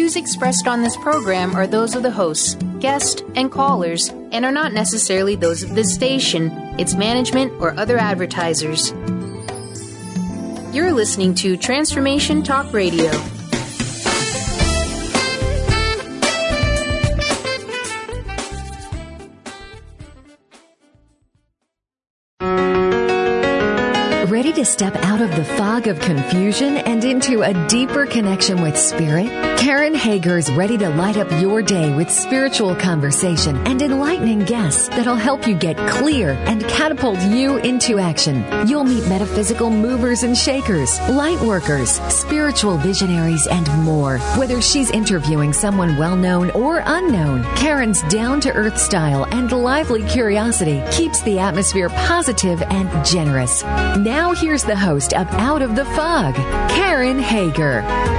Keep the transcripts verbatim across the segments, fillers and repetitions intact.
views expressed on this program are those of the hosts, guests, and callers, and are not necessarily those of this station, its management, or other advertisers. You're listening to Transformation Talk Radio. Ready to step out of the fog of confusion and into a deeper connection with Spirit? Karen Hager's ready to light up your day with spiritual conversation and enlightening guests that'll help you get clear and catapult you into action. You'll meet metaphysical movers and shakers, light workers, spiritual visionaries, and more. Whether she's interviewing someone well-known or unknown, Karen's down-to-earth style and lively curiosity keeps the atmosphere positive and generous. Now here's the host of Out of the Fog, Karen Hager.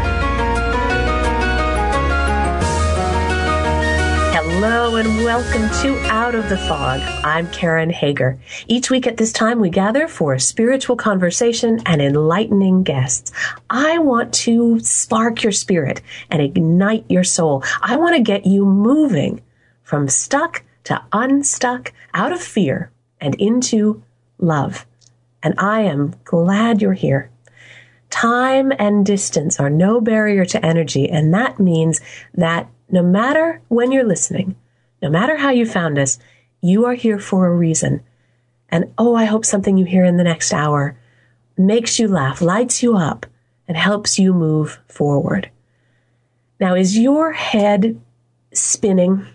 Hello and welcome to Out of the Fog. I'm Karen Hager. Each week at this time we gather for spiritual conversation and enlightening guests. I want to spark your spirit and ignite your soul. I want to get you moving from stuck to unstuck, out of fear and into love. And I am glad you're here. Time and distance are no barrier to energy, and that means that no matter when you're listening, no matter how you found us, you are here for a reason. And oh, I hope something you hear in the next hour makes you laugh, lights you up, and helps you move forward. Now, is your head spinning?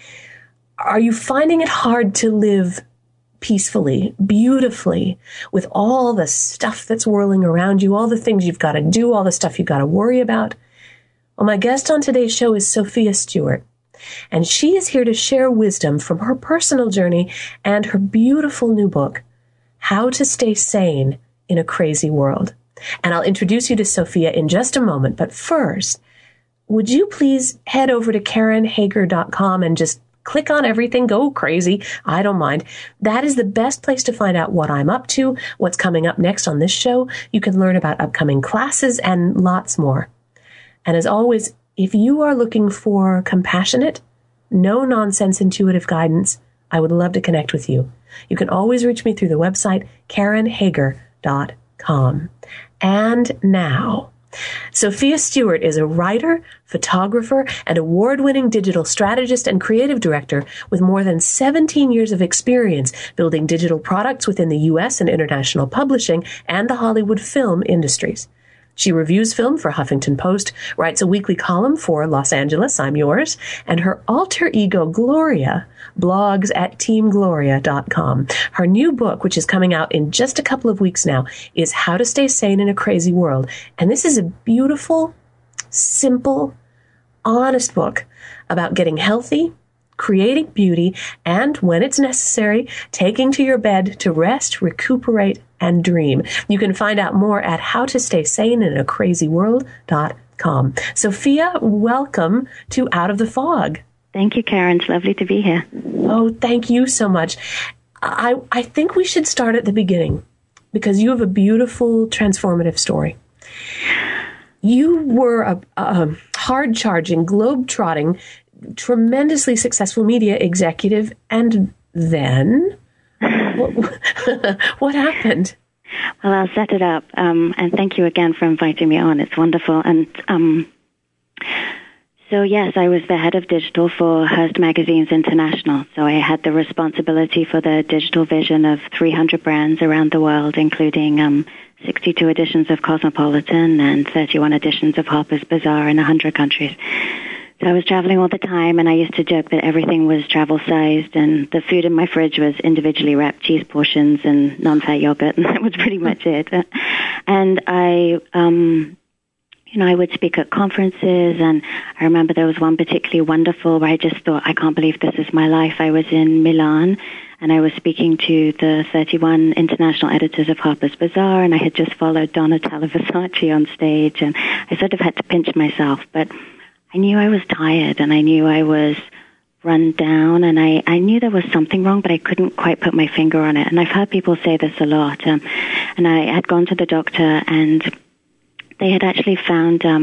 Are you finding it hard to live peacefully, beautifully, with all the stuff that's whirling around you, all the things you've got to do, all the stuff you've got to worry about? Well, my guest on today's show is Sophia Stewart, and she is here to share wisdom from her personal journey and her beautiful new book, How to Stay Sane in a Crazy World. And I'll introduce you to Sophia in just a moment, but first, would you please head over to Karen Hager dot com and just click on everything, go crazy. I don't mind. That is the best place to find out what I'm up to, what's coming up next on this show. You can learn about upcoming classes and lots more. And as always, if you are looking for compassionate, no-nonsense intuitive guidance, I would love to connect with you. You can always reach me through the website, Karen Hager dot com. And now, Sophia Stewart is a writer, photographer, and award-winning digital strategist and creative director with more than seventeen years of experience building digital products within the U S and international publishing and the Hollywood film industries. She reviews film for Huffington Post, writes a weekly column for Los Angeles, I'm Yours, and her alter ego, Gloria, blogs at team gloria dot com. Her new book, which is coming out in just a couple of weeks now, is How to Stay Sane in a Crazy World. And this is a beautiful, simple, honest book about getting healthy, creating beauty, and when it's necessary, taking to your bed to rest, recuperate, and dream. You can find out more at how to stay sane in a crazy world dot com. Sophia, welcome to Out of the Fog. Thank you, Karen. It's lovely to be here. Oh, thank you so much. I, I think we should start at the beginning because you have a beautiful, transformative story. You were a, a hard-charging, globe-trotting, tremendously successful media executive, and then what, what happened? Well, I'll set it up, um, and thank you again for inviting me on. It's wonderful. And um, so, yes, I was the head of digital for Hearst Magazines International. So I had the responsibility for the digital vision of three hundred brands around the world, including um, sixty-two editions of Cosmopolitan and thirty-one editions of Harper's Bazaar in one hundred countries. So I was traveling all the time, and I used to joke that everything was travel-sized, and the food in my fridge was individually wrapped cheese portions and non-fat yogurt, and that was pretty much it. And I, um, you know, I would speak at conferences, and I remember there was one particularly wonderful where I just thought, I can't believe this is my life. I was in Milan, and I was speaking to the thirty-one international editors of Harper's Bazaar, and I had just followed Donatella Versace on stage, and I sort of had to pinch myself, but I knew I was tired, and I knew I was run down, and I, I knew there was something wrong, but I couldn't quite put my finger on it. And I've heard people say this a lot. Um, and I had gone to the doctor, and they had actually found um,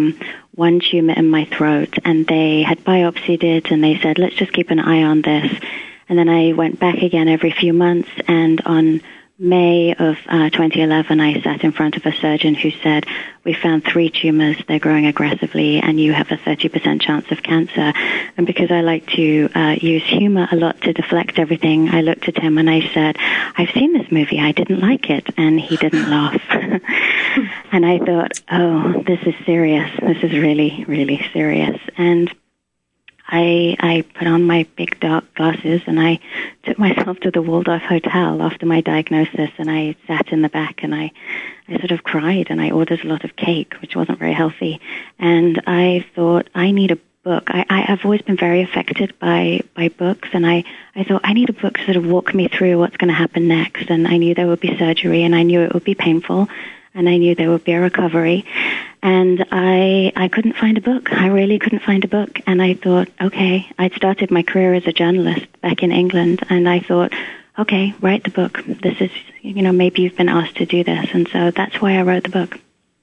one tumor in my throat, and they had biopsied it, and they said, let's just keep an eye on this. And then I went back again every few months, and on May of uh, twenty eleven, I sat in front of a surgeon who said, we found three tumors, they're growing aggressively, and you have a thirty percent chance of cancer. And because I like to uh, use humor a lot to deflect everything, I looked at him and I said, I've seen this movie, I didn't like it. And he didn't laugh. And I thought, oh, this is serious. This is really, really serious. And I, I put on my big dark glasses and I took myself to the Waldorf Hotel after my diagnosis, and I sat in the back and I, I sort of cried, and I ordered a lot of cake, which wasn't very healthy. And I thought, I need a book. I, I, I've always been very affected by, by books, and I, I thought I need a book to sort of walk me through what's going to happen next. And I knew there would be surgery, and I knew it would be painful, and I knew there would be a recovery. And I I couldn't find a book. I really couldn't find a book. And I thought, okay, I'd started my career as a journalist back in England, and I thought, okay, write the book. This is, you know, maybe you've been asked to do this. And so that's why I wrote the book.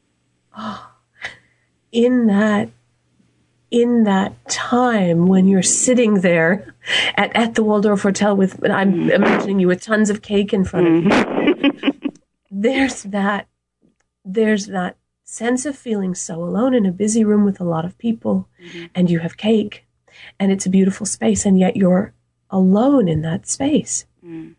In that, in that time when you're sitting there at, at the Waldorf Hotel with, I'm mm-hmm. imagining you with tons of cake in front of mm-hmm. you, there's that, there's that sense of feeling so alone in a busy room with a lot of people, mm-hmm. and you have cake, and it's a beautiful space, and yet you're alone in that space. Mm.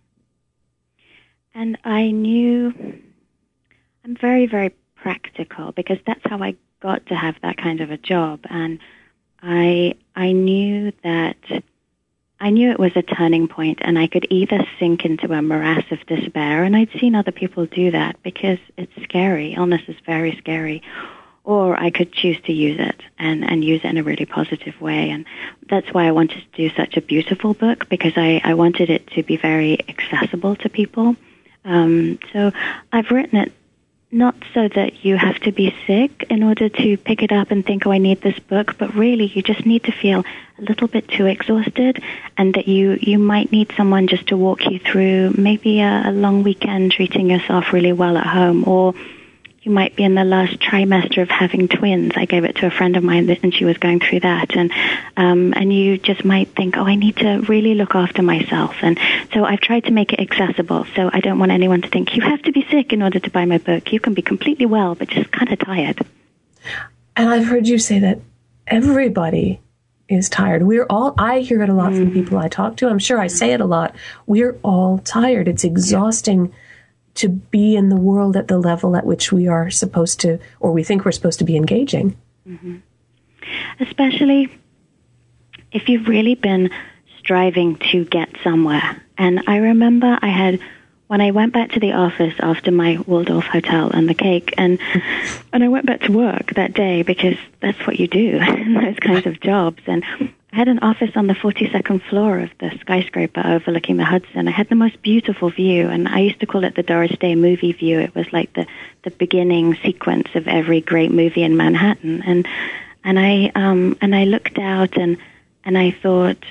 And I knew, I'm very, very practical, because that's how I got to have that kind of a job. And I I knew that, I knew it was a turning point, and I could either sink into a morass of despair, and I'd seen other people do that because it's scary. Illness is very scary. Or I could choose to use it and, and use it in a really positive way. And that's why I wanted to do such a beautiful book, because I, I wanted it to be very accessible to people. Um, so I've written it not so that you have to be sick in order to pick it up and think, oh, I need this book, but really you just need to feel a little bit too exhausted, and that you, you might need someone just to walk you through maybe a, a long weekend treating yourself really well at home, or you might be in the last trimester of having twins. I gave it to a friend of mine, and she was going through that. And um, and you just might think, oh, I need to really look after myself. And so I've tried to make it accessible. So I don't want anyone to think, you have to be sick in order to buy my book. You can be completely well, but just kind of tired. And I've heard you say that everybody is tired. We're all, I hear it a lot mm. from people I talk to. I'm sure I say it a lot. We're all tired. It's exhausting. Yeah. To be in the world at the level at which we are supposed to, or we think we're supposed to be engaging. Mm-hmm. Especially if you've really been striving to get somewhere. And I remember I had, when I went back to the office after my Waldorf Hotel and the cake, and and I went back to work that day, because that's what you do in those kinds of jobs. And I had an office on the forty-second floor of the skyscraper overlooking the Hudson. I had the most beautiful view, and I used to call it the Doris Day movie view. It was like the, the beginning sequence of every great movie in Manhattan. And and I um and I looked out and and I thought,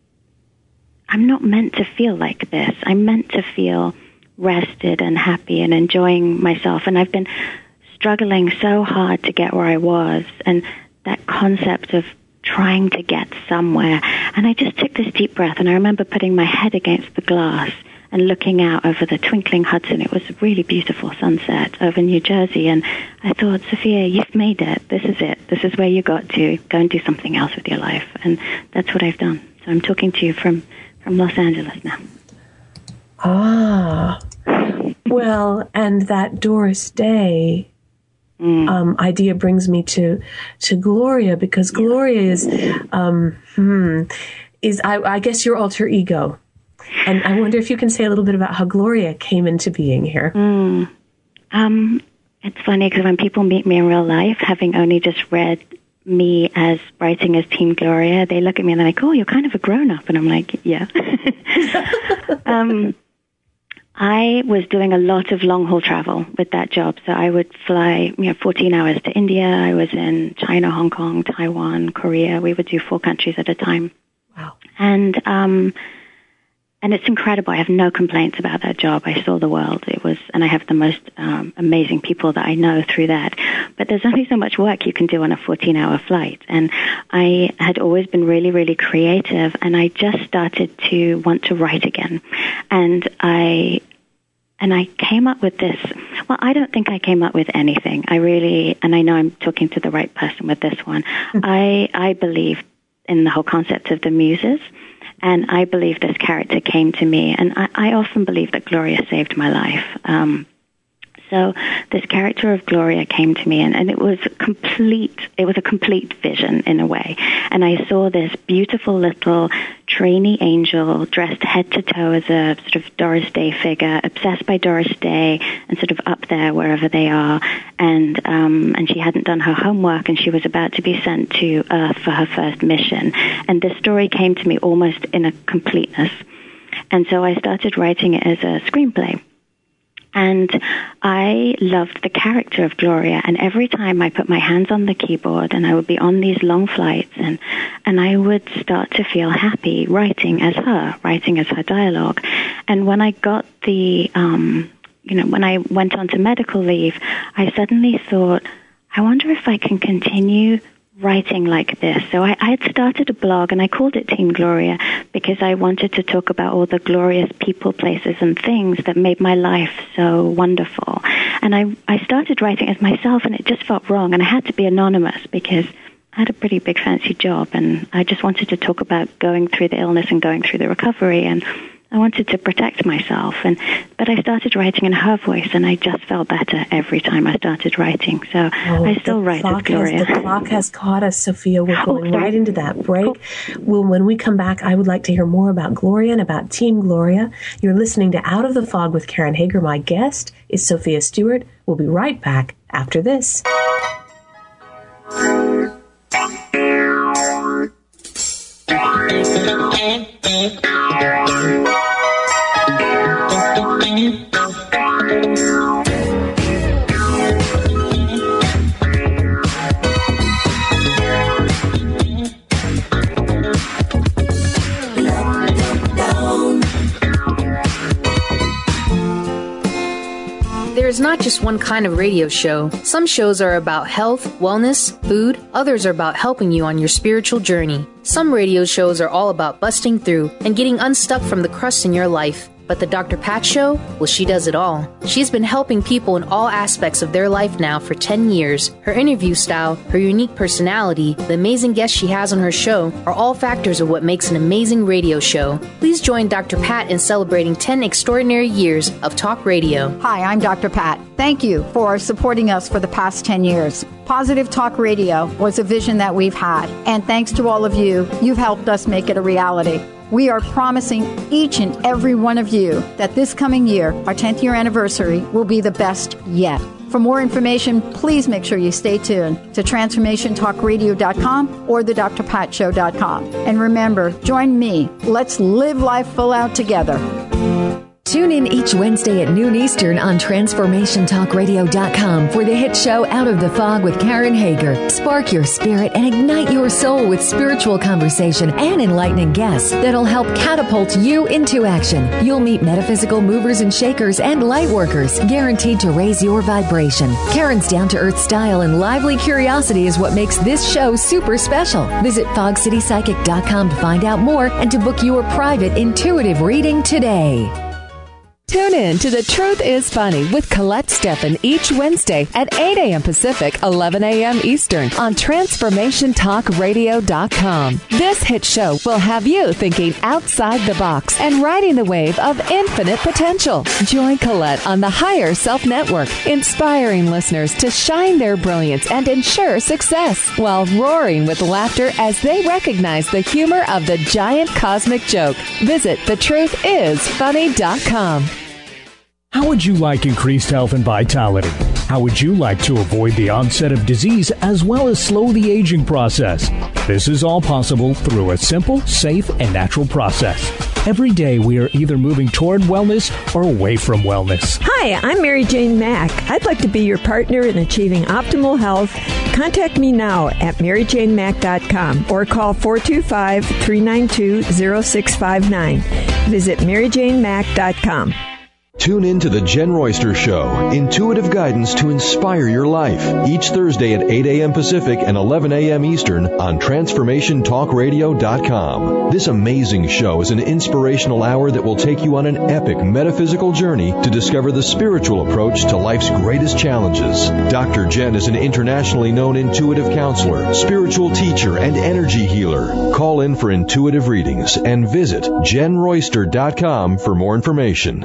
I'm not meant to feel like this. I'm meant to feel rested and happy and enjoying myself. And I've been struggling so hard to get where I was, and that concept of trying to get somewhere. And I just took this deep breath, and I remember putting my head against the glass and looking out over the twinkling Hudson. It was a really beautiful sunset over New Jersey, and I thought, Sophia, you've made it. This is it. This is where you got to. Go and do something else with your life. And that's what I've done. So I'm talking to you from, from Los Angeles now. Ah. Well, and that Doris Day Mm. Um, idea brings me to to Gloria, because Gloria is um, hmm, is I, I guess your alter ego, and I wonder if you can say a little bit about how Gloria came into being here. Mm. Um, it's funny, because when people meet me in real life, having only just read me as writing as Teen Gloria, they look at me and they're like, "Oh, you're kind of a grown up," and I'm like, "Yeah." um, I was doing a lot of long-haul travel with that job. So I would fly, you know, fourteen hours to India. I was in China, Hong Kong, Taiwan, Korea. We would do four countries at a time. Wow. And um, and it's incredible. I have no complaints about that job. I saw the world. It was, and I have the most um, amazing people that I know through that. But there's only so much work you can do on a fourteen-hour flight. And I had always been really, really creative, and I just started to want to write again. And I and I came up with this. Well, I don't think I came up with anything. I really, and I know I'm talking to the right person with this one. Mm-hmm. I I believe in the whole concept of the muses. And I believe this character came to me, and I, I often believe that Gloria saved my life. Um, so this character of Gloria came to me, and, and it was complete. It was a complete vision in a way. And I saw this beautiful little trainee angel dressed head to toe as a sort of Doris Day figure, obsessed by Doris Day, and sort of up there wherever they are. And um, and she hadn't done her homework, and she was about to be sent to Earth for her first mission. And this story came to me almost in a completeness. And so I started writing it as a screenplay. And I loved the character of Gloria, and every time I put my hands on the keyboard and I would be on these long flights, and, and I would start to feel happy writing as her, writing as her dialogue. And when I got the, um, you know, when I went on to medical leave, I suddenly thought, I wonder if I can continue writing like this. So I, I had started a blog, and I called it Team Gloria because I wanted to talk about all the glorious people, places, and things that made my life so wonderful. And I, I started writing as myself, and it just felt wrong, and I had to be anonymous because I had a pretty big fancy job, and I just wanted to talk about going through the illness and going through the recovery, and I wanted to protect myself, and but I started writing in her voice, and I just felt better every time I started writing. So oh, I still write as Gloria. Has, the clock has caught us, Sophia. We're going oh, right into that break. Cool. Well, when we come back, I would like to hear more about Gloria and about Team Gloria. You're listening to Out of the Fog with Karen Hager. My guest is Sophia Stewart. We'll be right back after this. There's not just one kind of radio show. Some shows are about health, wellness, food. Others are about helping you on your spiritual journey. Some radio shows are all about busting through and getting unstuck from the crust in your life. But the Doctor Pat Show? Well, she does it all. She's been helping people in all aspects of their life now for ten years. Her interview style, her unique personality, the amazing guests she has on her show are all factors of what makes an amazing radio show. Please join Doctor Pat in celebrating ten extraordinary years of talk radio. Hi, I'm Doctor Pat. Thank you for supporting us for the past ten years. Positive Talk Radio was a vision that we've had, and thanks to all of you, you've helped us make it a reality. We are promising each and every one of you that this coming year, our tenth year anniversary, will be the best yet. For more information, please make sure you stay tuned to transformation talk radio dot com or the d r pat show dot com. And remember, join me. Let's live life full out together. Tune in each Wednesday at noon Eastern on transformation talk radio dot com for the hit show Out of the Fog with Karen Hager. Spark your spirit and ignite your soul with spiritual conversation and enlightening guests that'll help catapult you into action. You'll meet metaphysical movers and shakers and light workers guaranteed to raise your vibration. Karen's down-to-earth style and lively curiosity is what makes this show super special. Visit fog city psychic dot com to find out more and to book your private intuitive reading today. Tune in to The Truth is Funny with Colette Steffen each Wednesday at eight a.m. Pacific, eleven a.m. Eastern on transformation talk radio dot com. This hit show will have you thinking outside the box and riding the wave of infinite potential. Join Colette on the Higher Self Network, inspiring listeners to shine their brilliance and ensure success while roaring with laughter as they recognize the humor of the giant cosmic joke. Visit the truth is funny dot com. How would you like increased health and vitality? How would you like to avoid the onset of disease as well as slow the aging process? This is all possible through a simple, safe, and natural process. Every day we are either moving toward wellness or away from wellness. Hi, I'm Mary Jane Mack. I'd like to be your partner in achieving optimal health. Contact me now at mary jane mack dot com or call four two five, three nine two, zero six five nine. Visit mary jane mack dot com. Tune in to the Jen Royster Show, intuitive guidance to inspire your life, each Thursday at eight a.m. Pacific and eleven a.m. Eastern on transformation talk radio dot com. This amazing show is an inspirational hour that will take you on an epic metaphysical journey to discover the spiritual approach to life's greatest challenges. Doctor Jen is an internationally known intuitive counselor, spiritual teacher, and energy healer. Call in for intuitive readings and visit jen royster dot com for more information.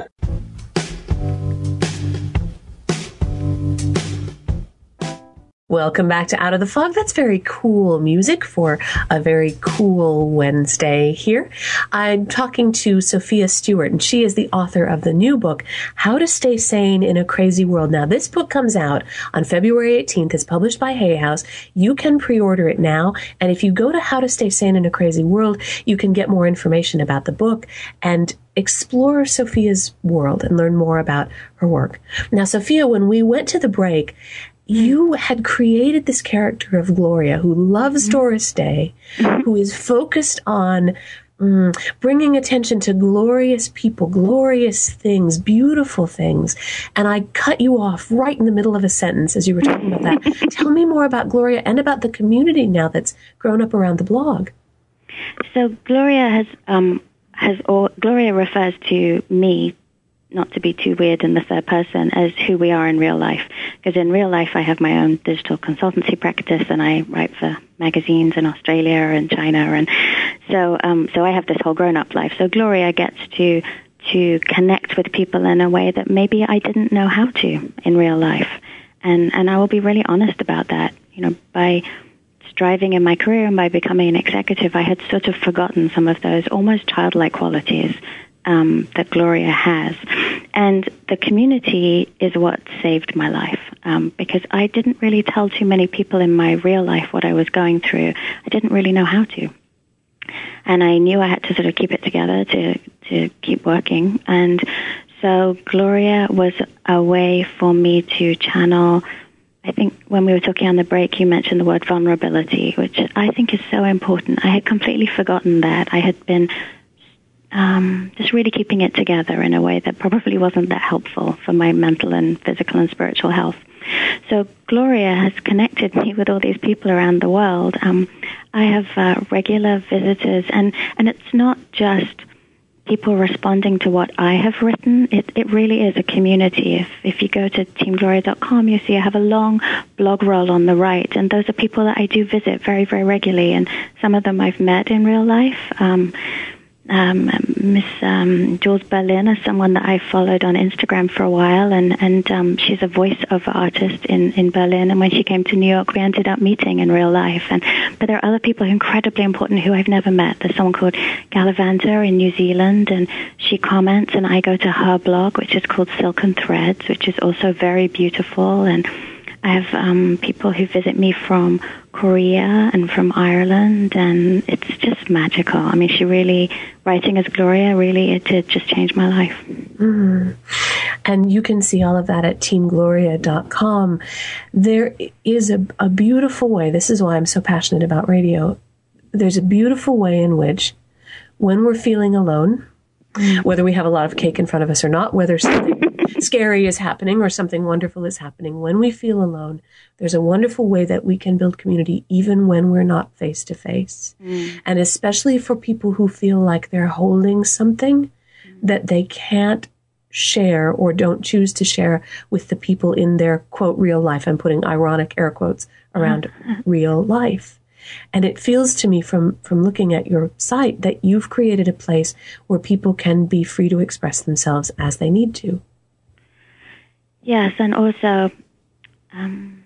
Welcome back to Out of the Fog. That's very cool music for a very cool Wednesday here. I'm talking to Sophia Stewart, and she is the author of the new book, How to Stay Sane in a Crazy World. Now, this book comes out on February eighteenth. It's published by Hay House. You can pre-order it now, and if you go to How to Stay Sane in a Crazy World, you can get more information about the book and explore Sophia's world and learn more about her work. Now, Sophia, when we went to the break, you had created this character of Gloria who loves Doris Day, who is focused on mm, bringing attention to glorious people, glorious things, beautiful things. And I cut you off right in the middle of a sentence as you were talking about that. Tell me more about Gloria and about the community now that's grown up around the blog. So Gloria has, um, has all, Gloria refers to me, not to be too weird in the third person, as who we are in real life. Because in real life, I have my own digital consultancy practice, and I write for magazines in Australia and China, and so um, so I have this whole grown-up life. So Gloria gets to to connect with people in a way that maybe I didn't know how to in real life, and and I will be really honest about that. You know, by striving in my career and by becoming an executive, I had sort of forgotten some of those almost childlike qualities Um, that Gloria has. And the community is what saved my life, um, because I didn't really tell too many people in my real life what I was going through. I didn't really know how to. And I knew I had to sort of keep it together to, to keep working. And so Gloria was a way for me to channel. I think when we were talking on the break, you mentioned the word vulnerability, which I think is so important. I had completely forgotten that. I had been Um, just really keeping it together in a way that probably wasn't that helpful for my mental and physical and spiritual health. So Gloria has connected me with all these people around the world. Um, I have uh, regular visitors, and, and it's not just people responding to what I have written. It, it really is a community. If, if you go to team gloria dot com, you see I have a long blog roll on the right, and those are people that I do visit very, very regularly, and some of them I've met in real life. Um, Um, Miss um, Jules Berlin is someone that I followed on Instagram for a while, and, and um, she's a voiceover artist in, in Berlin, and when she came to New York, we ended up meeting in real life. And But there are other people incredibly important who I've never met. There's someone called Galavanta in New Zealand, and she comments, and I go to her blog, which is called Silken Threads, which is also very beautiful. And I have um, people who visit me from Korea and from Ireland, and it's just magical. I mean, she really, writing as Gloria, really, it did just change my life. Mm. And you can see all of that at team gloria dot com. There is a, a beautiful way, this is why I'm so passionate about radio, there's a beautiful way in which, when we're feeling alone, whether we have a lot of cake in front of us or not, whether something scary is happening or something wonderful is happening, when we feel alone, there's a wonderful way that we can build community even when we're not face to face. And especially for people who feel like they're holding something mm. that they can't share or don't choose to share with the people in their, quote, real life. I'm putting ironic air quotes around real life. And it feels to me from, from looking at your site that you've created a place where people can be free to express themselves as they need to. Yes, and also, um,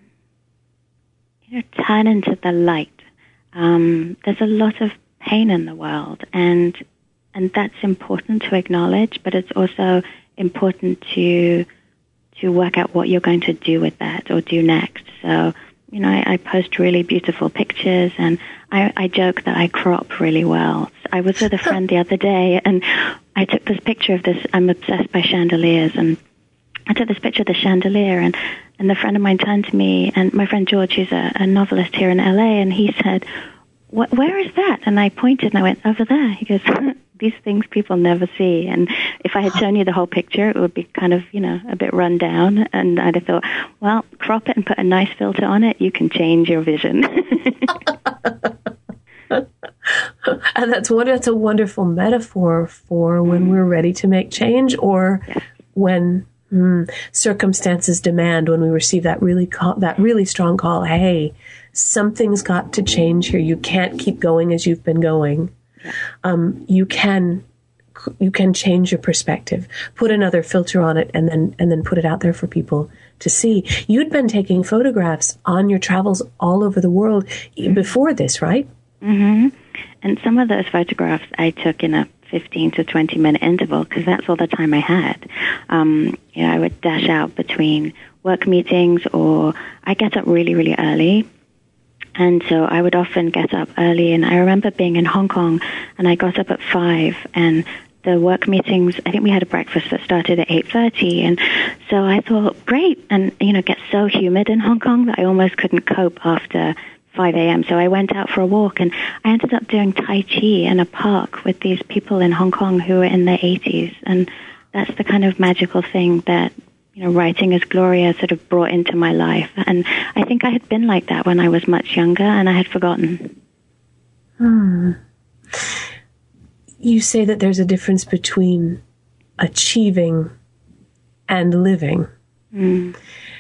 you know, turn into the light. Um, there's a lot of pain in the world, and and that's important to acknowledge, but it's also important to to work out what you're going to do with that or do next. So, you know, I, I post really beautiful pictures, and I, I joke that I crop really well. I was with a friend the other day, and I took this picture of this. I'm obsessed by chandeliers, and I took this picture of the chandelier, and, and the friend of mine turned to me, and my friend George, who's a, a novelist here in L A, and he said, What, where is that? And I pointed, and I went, over there. He goes, these things people never see. And if I had shown you the whole picture, it would be kind of, you know, a bit run down. And I'd have thought, well, crop it and put a nice filter on it. You can change your vision. And that's what that's a wonderful metaphor for when we're ready to make change, or yes. when mm, circumstances demand, when we receive that really call, that really strong call. Hey, something's got to change here. You can't keep going as you've been going. Yeah. Um, you can you can change your perspective, put another filter on it, and then and then put it out there for people to see. You'd been taking photographs on your travels all over the world before this, right? Mm-hmm. And some of those photographs I took in a fifteen to twenty minute interval, because that's all the time I had. Um, you know, I would dash out between work meetings, or I get up really, really early. And so I would often get up early, and I remember being in Hong Kong, and I got up at five, and the work meetings, I think we had a breakfast that started at eight thirty, and so I thought, great, and, you know, it gets so humid in Hong Kong that I almost couldn't cope after five a.m., so I went out for a walk, and I ended up doing Tai Chi in a park with these people in Hong Kong who were in their eighties, and that's the kind of magical thing that, you know, writing as Gloria sort of brought into my life. And I think I had been like that when I was much younger, and I had forgotten. Hmm. You say that there's a difference between achieving and living. Mm.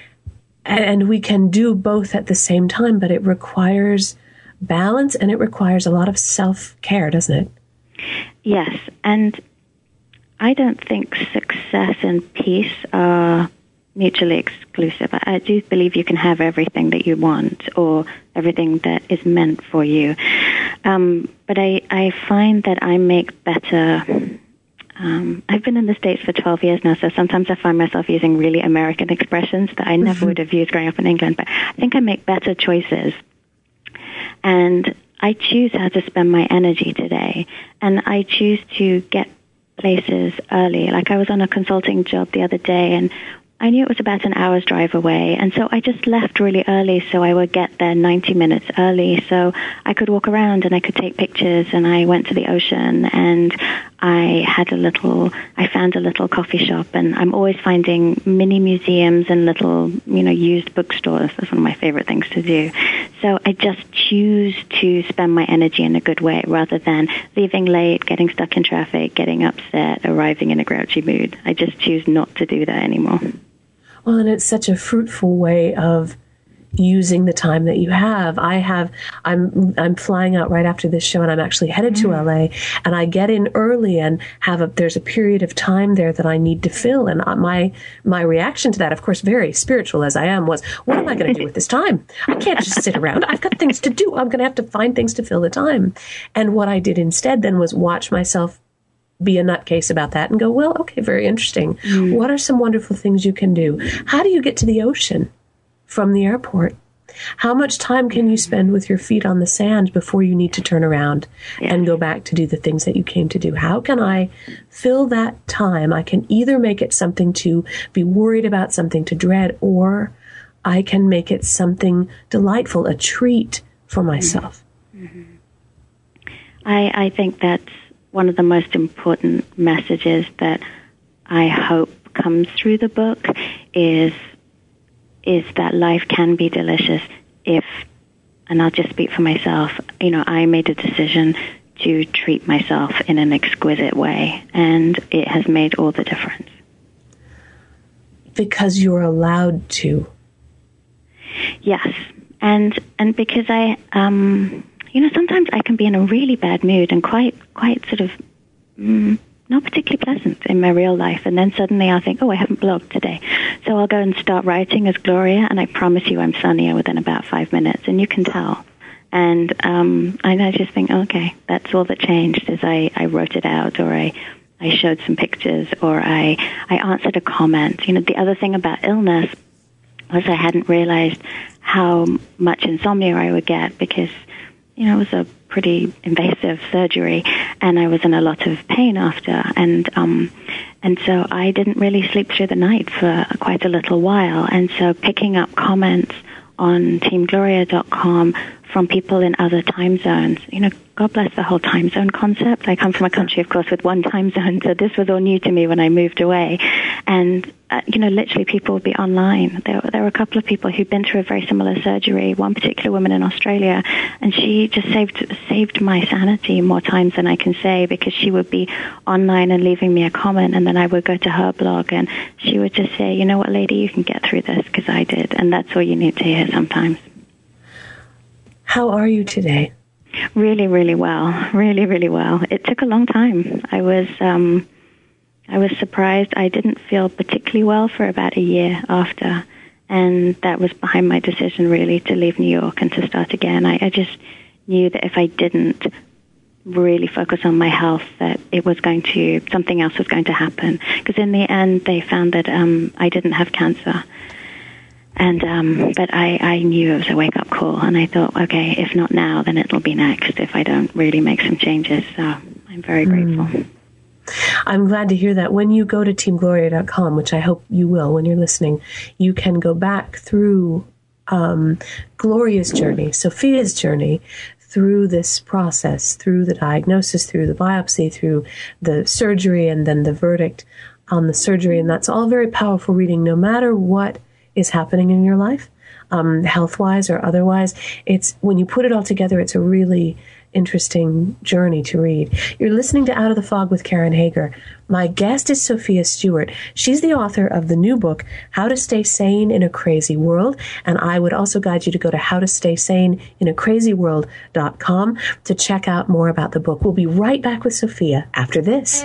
And we can do both at the same time, but it requires balance, and it requires a lot of self-care, doesn't it? Yes, and I don't think success and peace are mutually exclusive. I do believe you can have everything that you want, or everything that is meant for you. Um, but I, I find that I make better... Um, I've been in the States for twelve years now, so sometimes I find myself using really American expressions that I never would have used growing up in England. But I think I make better choices. And I choose how to spend my energy today. And I choose to get places early. Like, I was on a consulting job the other day, and I knew it was about an hour's drive away, and so I just left really early so I would get there ninety minutes early so I could walk around and I could take pictures, and I went to the ocean, and I had a little, I found a little coffee shop, and I'm always finding mini museums and little, you know, used bookstores. That's one of my favorite things to do. So I just choose to spend my energy in a good way rather than leaving late, getting stuck in traffic, getting upset, arriving in a grouchy mood. I just choose not to do that anymore. Well, and it's such a fruitful way of using the time that you have. I have, I'm, I'm flying out right after this show, and I'm actually headed mm-hmm. to L A, and I get in early and have a, there's a period of time there that I need to fill. And my, my reaction to that, of course, very spiritual as I am, was, what am I going to do with this time? I can't just sit around. I've got things to do. I'm going to have to find things to fill the time. And what I did instead then was watch myself be a nutcase about that and go, well, okay, very interesting. Mm. What are some wonderful things you can do? How do you get to the ocean from the airport? How much time can you spend with your feet on the sand before you need to turn around yeah. and go back to do the things that you came to do? How can I fill that time? I can either make it something to be worried about, something to dread, or I can make it something delightful, a treat for myself. Mm-hmm. I, I think that's one of the most important messages that I hope comes through the book is is that life can be delicious if, and I'll just speak for myself, you know, I made a decision to treat myself in an exquisite way, and it has made all the difference. Because you're allowed to. Yes, and and because I, um, you know, sometimes I can be in a really bad mood and quite, quite sort of mm, not particularly pleasant in my real life, and then suddenly I'll think, oh, I haven't blogged today. So I'll go and start writing as Gloria, and I promise you I'm sunnier within about five minutes, and you can tell. And um, and I just think, okay, that's all that changed, is I, I wrote it out, or I I showed some pictures or I, I answered a comment. You know, the other thing about illness was I hadn't realized how much insomnia I would get because, you know, it was a pretty invasive surgery and I was in a lot of pain after. And, um, and so I didn't really sleep through the night for quite a little while. And so picking up comments on team gloria dot com from people in other time zones, you know, God bless the whole time zone concept. I come from a country, of course, with one time zone, so this was all new to me when I moved away. And, uh, you know, literally people would be online. There, there were a couple of people who'd been through a very similar surgery, one particular woman in Australia, and she just saved saved my sanity more times than I can say because she would be online and leaving me a comment, and then I would go to her blog, and she would just say, you know what, lady, you can get through this because I did, and that's all you need to hear sometimes. How are you today? Really, really well. Really, really well. It took a long time. I was, um, I was surprised. I didn't feel particularly well for about a year after, and that was behind my decision, really, to leave New York and to start again. I, I just knew that if I didn't really focus on my health, that it was going to, something else was going to happen. Because in the end, they found that um, I didn't have cancer. And um, but I, I knew it was a wake-up call, and I thought, okay, if not now, then it'll be next if I don't really make some changes. So I'm very grateful. Mm. I'm glad to hear that. When you go to team gloria dot com, which I hope you will when you're listening, you can go back through um, Gloria's journey, Sophia's journey, through this process, through the diagnosis, through the biopsy, through the surgery, and then the verdict on the surgery. And that's all very powerful reading, no matter what is happening in your life, um, health-wise or otherwise. It's when you put it all together, it's a really interesting journey to read. You're listening to Out of the Fog with Karen Hager. My guest is Sophia Stewart. She's the author of the new book, How to Stay Sane in a Crazy World. And I would also guide you to go to how to stay sane in a crazy world dot com to check out more about the book. We'll be right back with Sophia after this.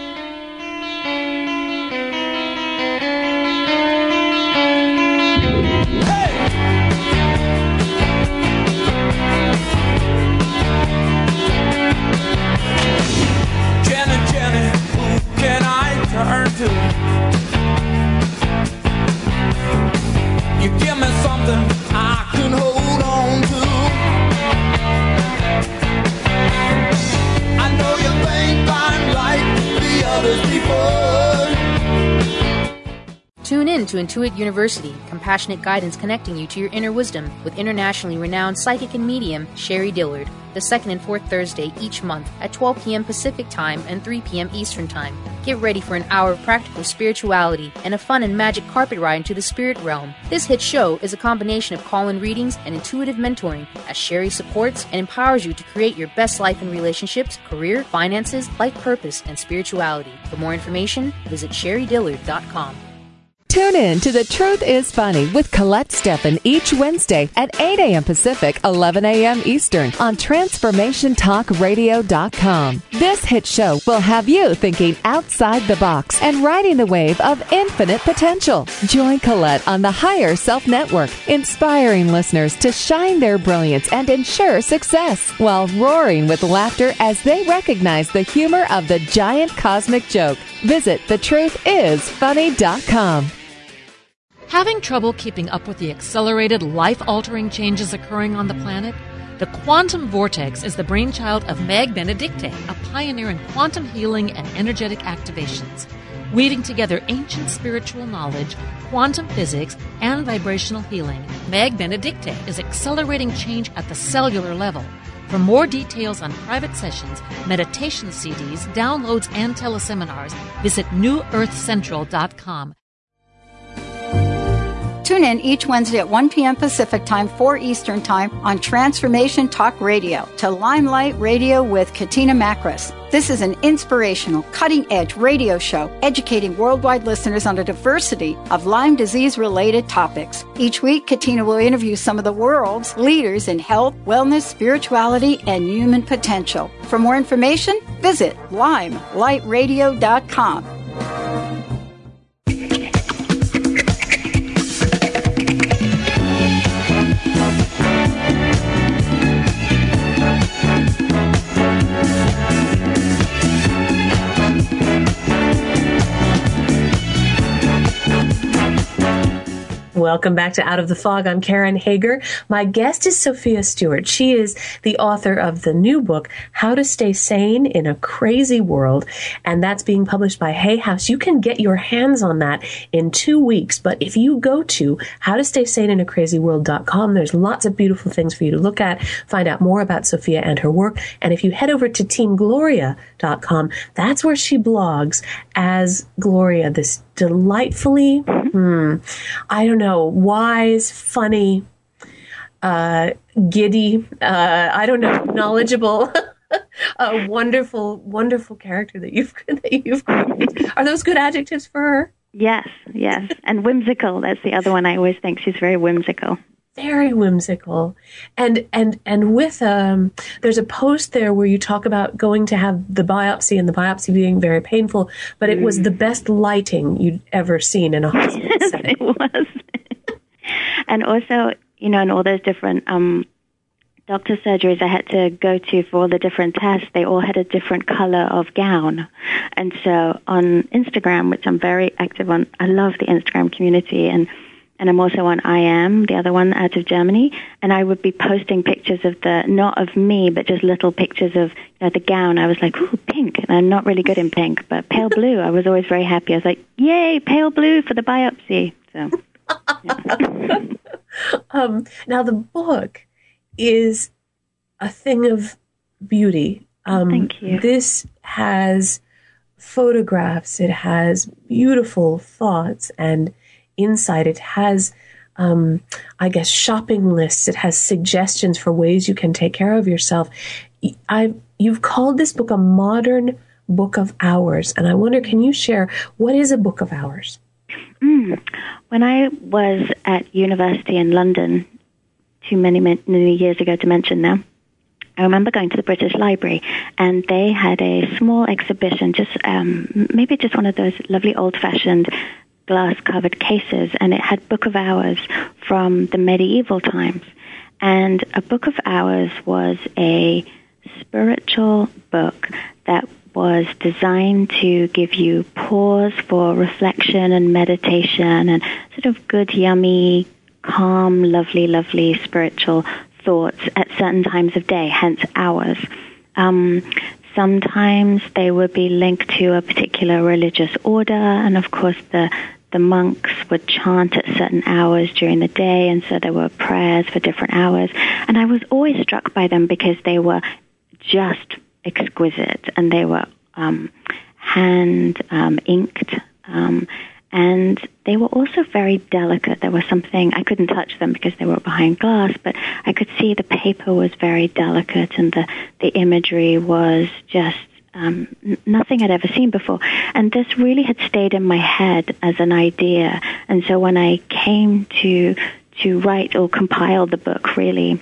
Tune in to Intuit University, compassionate guidance connecting you to your inner wisdom with internationally renowned psychic and medium Sherry Dillard, the second and fourth Thursday each month at twelve p.m. Pacific Time and three p.m. Eastern Time. Get ready for an hour of practical spirituality and a fun and magic carpet ride into the spirit realm. This hit show is a combination of call-in readings and intuitive mentoring as Sherry supports and empowers you to create your best life in relationships, career, finances, life purpose, and spirituality. For more information, visit sherry dillard dot com. Tune in to The Truth is Funny with Colette Steffen each Wednesday at eight a.m. Pacific, eleven a.m. Eastern on transformation talk radio dot com. This hit show will have you thinking outside the box and riding the wave of infinite potential. Join Colette on the Higher Self Network, inspiring listeners to shine their brilliance and ensure success while roaring with laughter as they recognize the humor of the giant cosmic joke. Visit the truth is funny dot com. Having trouble keeping up with the accelerated, life-altering changes occurring on the planet? The Quantum Vortex is the brainchild of Meg Benedicte, a pioneer in quantum healing and energetic activations. Weaving together ancient spiritual knowledge, quantum physics, and vibrational healing, Meg Benedicte is accelerating change at the cellular level. For more details on private sessions, meditation C Ds, downloads, and teleseminars, visit new earth central dot com. Tune in each Wednesday at one p.m. Pacific Time, four Eastern Time on Transformation Talk Radio to Limelight Radio with Katina Makris. This is an inspirational, cutting-edge radio show educating worldwide listeners on a diversity of Lyme disease-related topics. Each week, Katina will interview some of the world's leaders in health, wellness, spirituality, and human potential. For more information, visit limelight radio dot com. Welcome back to Out of the Fog. I'm Karen Hager. My guest is Sophia Stewart. She is the author of the new book, How to Stay Sane in a Crazy World, and that's being published by Hay House. You can get your hands on that in two weeks, but if you go to how to stay sane in a crazy world dot com, there's lots of beautiful things for you to look at, find out more about Sophia and her work, and if you head over to team gloria dot com, that's where she blogs as Gloria, this delightfully, hmm, I don't know, wise, funny, uh, giddy, uh, I don't know, knowledgeable, a wonderful, wonderful character that you've that you've created. Are those good adjectives for her? Yes, yes, and whimsical. That's the other one. I always think she's very whimsical. Very whimsical. And and and with um there's a post there where you talk about going to have the biopsy and the biopsy being very painful, but it mm. was the best lighting you'd ever seen in a hospital yes, setting. It was. And also, you know, in all those different um doctor surgeries I had to go to for all the different tests, they all had a different color of gown. And so on Instagram, which I'm very active on, I love the Instagram community, and And I'm also on I Am, the other one out of Germany. And I would be posting pictures of the, not of me, but just little pictures of, you know, the gown. I was like, ooh, pink. And I'm not really good in pink, but pale blue, I was always very happy. I was like, yay, pale blue for the biopsy. So, yeah. um, now, the book is a thing of beauty. Um, Thank you. This has photographs. It has beautiful thoughts and insight. It has, um, I guess, shopping lists. It has suggestions for ways you can take care of yourself. I, you've called this book a modern book of hours, and I wonder, can you share, what is a book of hours? Mm. When I was at university in London, too many, many years ago to mention now, I remember going to the British Library, and they had a small exhibition, just um, maybe just one of those lovely old-fashioned glass-covered cases, and it had Book of Hours from the medieval times. And a Book of Hours was a spiritual book that was designed to give you pause for reflection and meditation and sort of good, yummy, calm, lovely, lovely spiritual thoughts at certain times of day, hence hours. Um, sometimes they would be linked to a particular religious order, and of course the The monks would chant at certain hours during the day, and so there were prayers for different hours. And I was always struck by them because they were just exquisite, and they were um, hand um, inked, um, and they were also very delicate. There was something, I couldn't touch them because they were behind glass, but I could see the paper was very delicate, and the, the imagery was just Um, n- nothing I'd ever seen before. And this really had stayed in my head as an idea. And so when I came to to write or compile the book, really,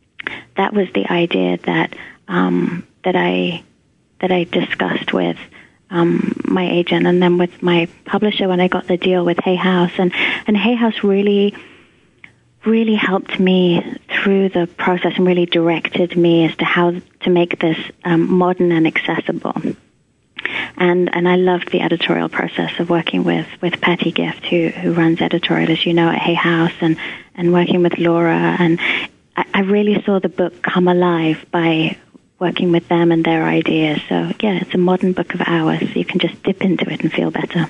that was the idea that um, that I that I discussed with um, my agent, and then with my publisher when I got the deal with Hay House. And, and Hay House really really helped me through the process and really directed me as to how to make this um, modern and accessible. And and I loved the editorial process of working with, with Patty Gift, who, who runs editorial, as you know, at Hay House, and, and working with Laura. And I, I really saw the book come alive by working with them and their ideas. So, yeah, it's a modern book of hours. So you can just dip into it and feel better.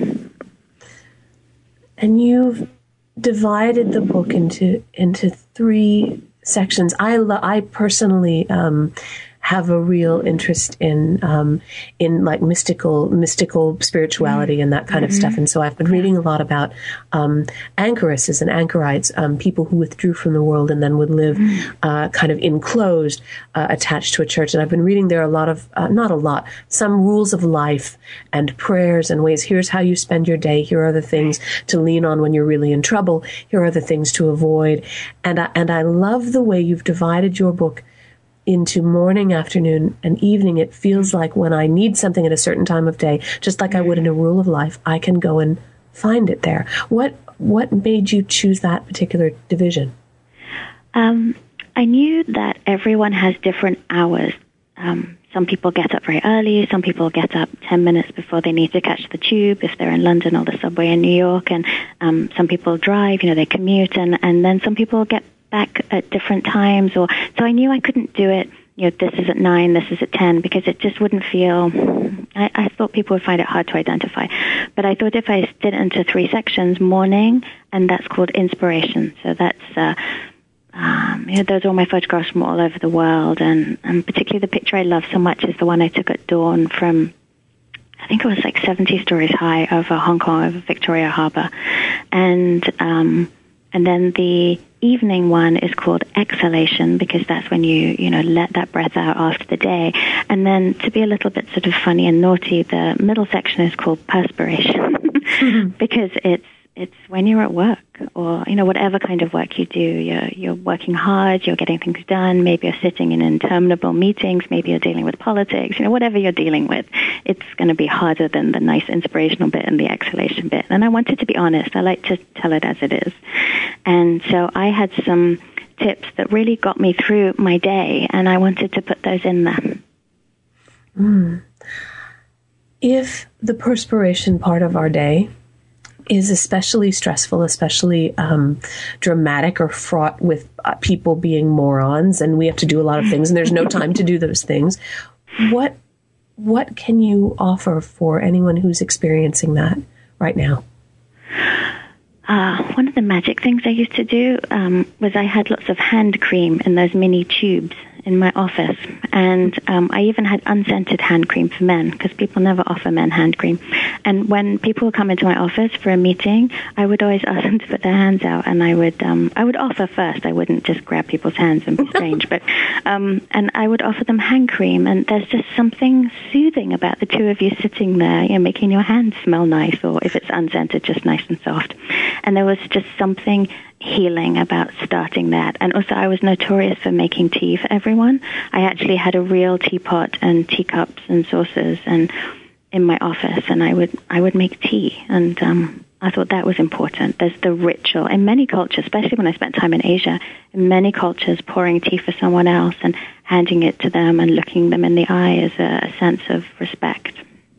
And you've divided the book into into three sections. I lo- I personally um, have a real interest in um, in like mystical mystical spirituality mm-hmm. and that kind mm-hmm. of stuff. And so I've been reading a lot about um, anchoresses and anchorites, um, people who withdrew from the world and then would live mm-hmm. uh, kind of enclosed, uh, attached to a church. And I've been reading there a lot of, uh, not a lot, some rules of life and prayers and ways. Here's how you spend your day. Here are the things to lean on when you're really in trouble. Here are the things to avoid. And I, and I love the way you've divided your book into morning, afternoon, and evening. It feels like when I need something at a certain time of day, just like I would in a rule of life, I can go and find it there. What what made you choose that particular division? Um, I knew that everyone has different hours. Um, some people get up very early. Some people get up ten minutes before they need to catch the tube if they're in London or the subway in New York. And um, some people drive, you know, they commute. And, and then some people get back at different times. Or so I knew I couldn't do it, you know, this is at nine, this is at ten, because it just wouldn't feel, I, I thought people would find it hard to identify. But I thought if I did it into three sections, morning, and that's called inspiration. So that's... Uh, Um, you know, those are all my photographs from all over the world, and, and particularly the picture I love so much is the one I took at dawn from, I think it was like seventy stories high over Hong Kong, over Victoria Harbour. And um, and then the evening one is called exhalation, because that's when you, you know, let that breath out after the day. And then to be a little bit sort of funny and naughty, the middle section is called perspiration, because it's It's when you're at work, or, you know, whatever kind of work you do. You're, you're working hard, you're getting things done, maybe you're sitting in interminable meetings, maybe you're dealing with politics, you know, whatever you're dealing with, it's going to be harder than the nice inspirational bit and the exhalation bit. And I wanted to be honest. I like to tell it as it is. And so I had some tips that really got me through my day, and I wanted to put those in there. Mm. If the perspiration part of our day is especially stressful, especially um, dramatic or fraught with uh, people being morons, and we have to do a lot of things, and there's no time to do those things. What what can you offer for anyone who's experiencing that right now? Uh, one of the magic things I used to do um, was I had lots of hand cream in those mini tubes in my office, and um, I even had unscented hand cream for men, because people never offer men hand cream. And when people would come into my office for a meeting, I would always ask them to put their hands out, and I would um, I would offer first. I wouldn't just grab people's hands and be strange, but um, and I would offer them hand cream. And there's just something soothing about the two of you sitting there, you know, making your hands smell nice, or if it's unscented, just nice and soft. And there was just something healing about starting that. And also, I was notorious for making tea for everyone. I actually had a real teapot and teacups and saucers and in my office, and I would I would make tea, and um, I thought that was important. There's the ritual in many cultures, especially when I spent time in Asia. In many cultures, pouring tea for someone else and handing it to them and looking them in the eye is a, a sense of respect.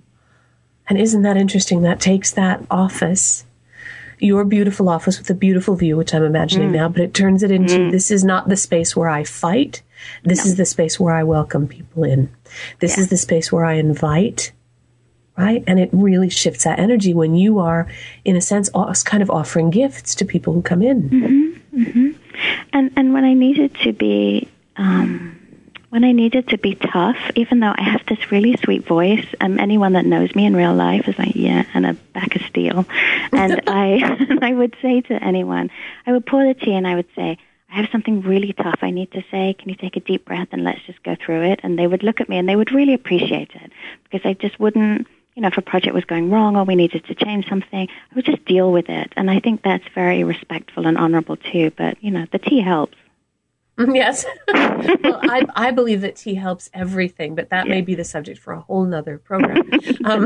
And isn't that interesting? That takes that office, your beautiful office with a beautiful view, which I'm imagining mm. now, but it turns it into, mm. this is not the space where I fight. This no. is the space where I welcome people in. This yeah. is the space where I invite, right? And it really shifts that energy when you are, in a sense, kind of offering gifts to people who come in. Mm-hmm. Mm-hmm. And and when I needed to be... Um, When I needed to be tough, even though I have this really sweet voice, um, anyone that knows me in real life is like, yeah, and a bag of steel. And I I would say to anyone, I would pour the tea and I would say, I have something really tough I need to say. Can you take a deep breath and let's just go through it? And they would look at me and they would really appreciate it, because I just wouldn't, you know, if a project was going wrong or we needed to change something, I would just deal with it. And I think that's very respectful and honorable too. But, you know, the tea helps. Yes. Well, I, I believe that tea helps everything, but that yeah. may be the subject for a whole nother program. Um,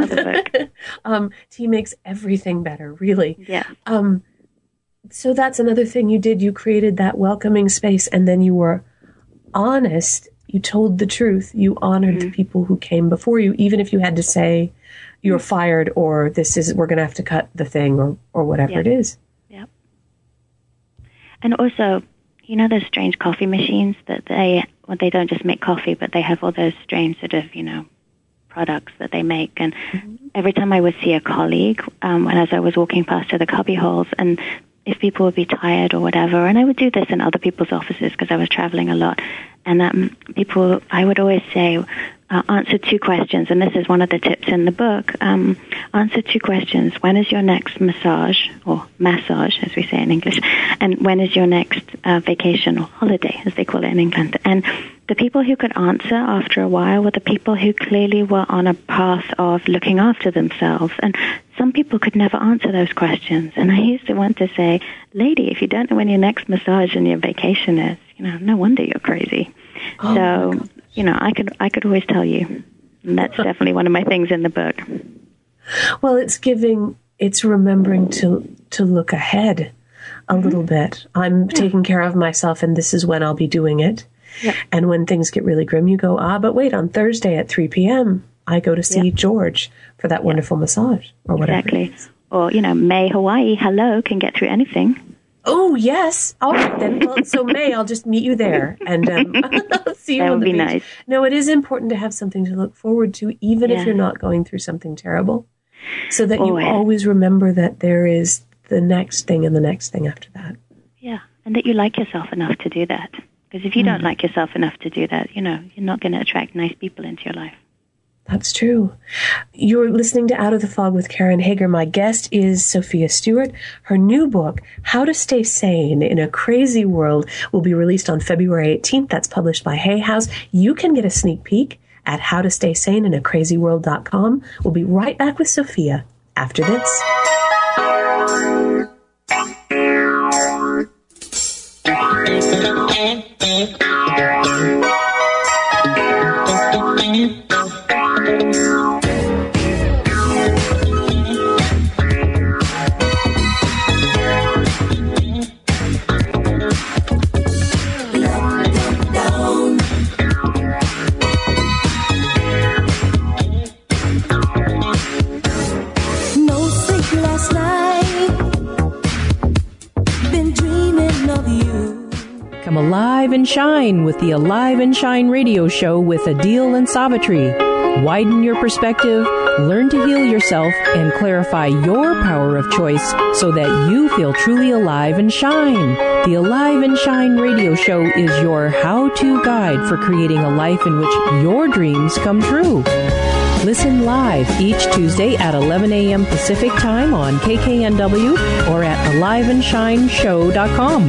um, tea makes everything better, really. Yeah. Um, so that's another thing you did. You created that welcoming space, and then you were honest. You told the truth. You honored mm-hmm. the people who came before you, even if you had to say you're mm-hmm. fired, or this is, we're going to have to cut the thing, or, or whatever yep. it is. Yep. And also, you know those strange coffee machines that they, well, they don't just make coffee, but they have all those strange sort of, you know, products that they make. And mm-hmm. every time I would see a colleague, um, and as I was walking past to the cubby holes, and if people would be tired or whatever, and I would do this in other people's offices because I was traveling a lot, and um, people, I would always say, uh, answer two questions, and this is one of the tips in the book. Um, answer two questions. When is your next massage, or massage, as we say in English, and when is your next uh, vacation or holiday, as they call it in England? And the people who could answer after a while were the people who clearly were on a path of looking after themselves. And some people could never answer those questions. And I used to want to say, lady, if you don't know when your next massage and your vacation is, you know, no wonder you're crazy. Oh, so, you know, I could I could always tell you. And that's definitely one of my things in the book. Well, it's giving, it's remembering to to look ahead a mm-hmm. little bit. I'm yeah. taking care of myself, and this is when I'll be doing it. Yep. And when things get really grim, you go, ah, but wait, on Thursday at three p.m., I go to see yep. George for that wonderful yep. massage or whatever. Exactly. Or, you know, May, Hawaii, hello, can get through anything. Oh, yes. All right, then. Well, so, May, I'll just meet you there and um, see you that on would the be beach. Nice. No, it is important to have something to look forward to, even yeah. if you're not going through something terrible, so that always. you always remember that there is the next thing and the next thing after that. Yeah, and that you like yourself enough to do that. Because if you mm. don't like yourself enough to do that, you know, you're not going to attract nice people into your life. That's true. You're listening to Out of the Fog with Karen Hager. My guest is Sophia Stewart. Her new book, How to Stay Sane in a Crazy World, will be released on February eighteenth. That's published by Hay House. You can get a sneak peek at how to stay sane in a crazy world dot com. We'll be right back with Sophia after this. Come alive and shine with the Alive and Shine radio show with Adil and Savitri. Widen your perspective, learn to heal yourself, and clarify your power of choice so that you feel truly alive and shine. The Alive and Shine radio show is your how-to guide for creating a life in which your dreams come true. Listen live each Tuesday at eleven a.m. Pacific Time on K K N W or at alive and shine show dot com.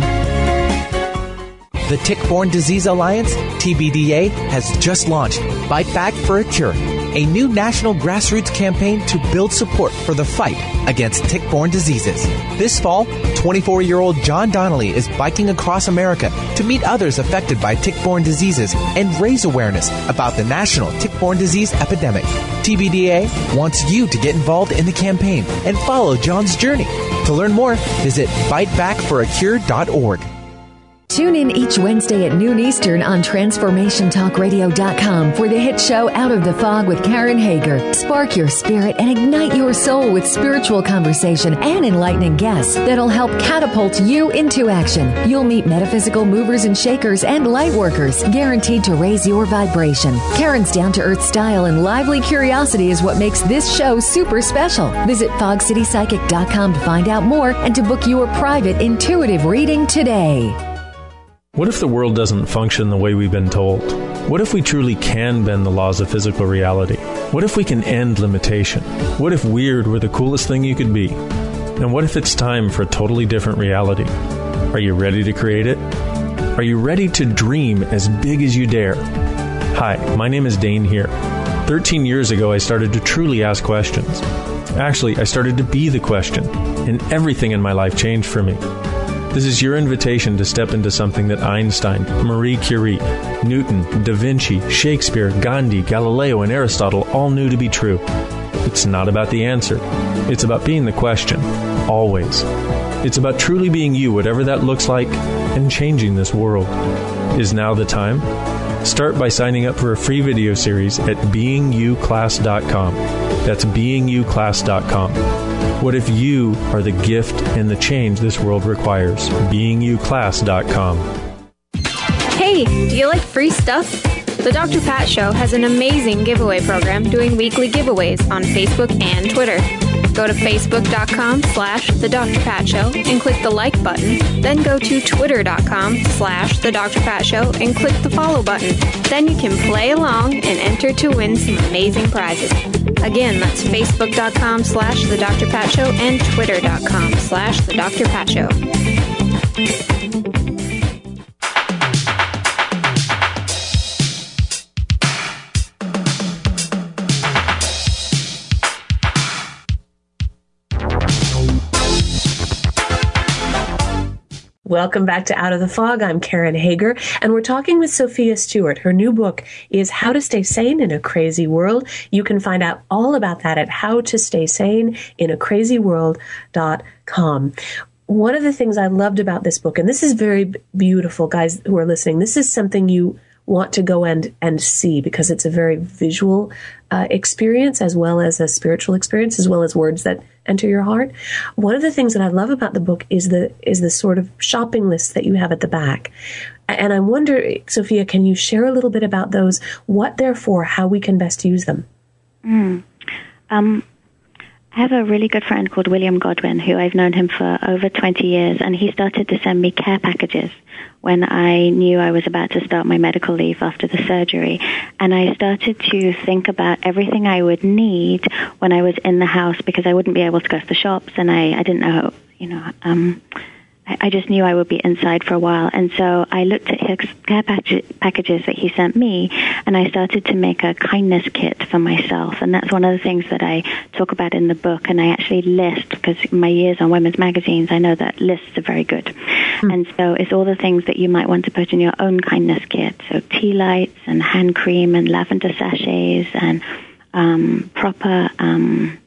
The Tick-Borne Disease Alliance, T B D A, has just launched Bite Back for a Cure, a new national grassroots campaign to build support for the fight against tick-borne diseases. This fall, twenty-four-year-old John Donnelly is biking across America to meet others affected by tick-borne diseases and raise awareness about the national tick-borne disease epidemic. T B D A wants you to get involved in the campaign and follow John's journey. To learn more, visit bite back for a cure dot org. Tune in each Wednesday at noon Eastern on transformation talk radio dot com for the hit show Out of the Fog with Karen Hager. Spark your spirit and ignite your soul with spiritual conversation and enlightening guests that'll help catapult you into action. You'll meet metaphysical movers and shakers and light workers guaranteed to raise your vibration. Karen's down-to-earth style and lively curiosity is what makes this show super special. Visit fog city psychic dot com to find out more and to book your private intuitive reading today. What if the world doesn't function the way we've been told? What if we truly can bend the laws of physical reality? What if we can end limitation? What if weird were the coolest thing you could be? And what if it's time for a totally different reality? Are you ready to create it? Are you ready to dream as big as you dare? Hi, my name is Dane here. thirteen years ago, I started to truly ask questions. Actually, I started to be the question, and everything in my life changed for me. This is your invitation to step into something that Einstein, Marie Curie, Newton, Da Vinci, Shakespeare, Gandhi, Galileo, and Aristotle all knew to be true. It's not about the answer. It's about being the question, always. It's about truly being you, whatever that looks like, and changing this world. Is now the time? Start by signing up for a free video series at being you class dot com. That's being you class dot com. What if you are the gift and the change this world requires? being you class dot com. Hey, do you like free stuff? The Doctor Pat Show has an amazing giveaway program doing weekly giveaways on Facebook and Twitter. Go to facebook.com slash The Doctor Pat Show and click the like button. Then go to twitter.com slash The Doctor Pat Show and click the follow button. Then you can play along and enter to win some amazing prizes. Again, that's facebook.com slash The Doctor Pat Show and twitter.com slash The Doctor Pat Show. Welcome back to Out of the Fog. I'm Karen Hager, and we're talking with Sophia Stewart. Her new book is How to Stay Sane in a Crazy World. You can find out all about that at how to stay sane in a crazy world dot com. one of the things I loved about this book, and this is very b- beautiful, guys who are listening, this is something you want to go and, and see because it's a very visual uh, experience as well as a spiritual experience, as well as words that enter your heart. One of the things that I love about the book is the is the sort of shopping list that you have at the back. And I wonder, Sophia, can you share a little bit about those, what they're for, how we can best use them? Mm. Um, I have a really good friend called William Godwin, who I've known him for over twenty years, and he started to send me care packages when I knew I was about to start my medical leave after the surgery. And I started to think about everything I would need when I was in the house because I wouldn't be able to go to the shops, and I, I didn't know, you know, um, I, I just knew I would be inside for a while. And so I looked at his care package, packages that he sent me, and I started to make a kindness kit for myself. And that's one of the things that I talk about in the book. And I actually list, because in my years on women's magazines, I know that lists are very good. Hmm. And so it's all the things that you might want to put in your own kindness kit. So tea lights and hand cream and lavender sachets and um, proper, um,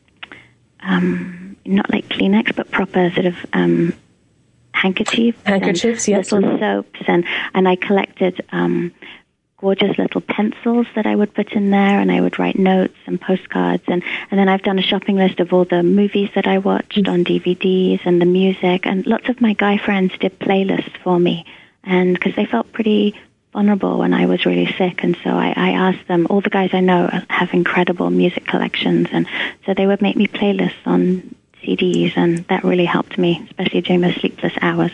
um, not like Kleenex, but proper sort of um handkerchiefs, handkerchiefs, and yes, little soaps, and and I collected um, gorgeous little pencils that I would put in there, and I would write notes and postcards, and and then I've done a shopping list of all the movies that I watched on D V Ds and the music, and lots of my guy friends did playlists for me, and because they felt pretty vulnerable when I was really sick, and so I, I asked them. All the guys I know have incredible music collections, and so they would make me playlists on C Ds, and that really helped me, especially during those sleepless hours.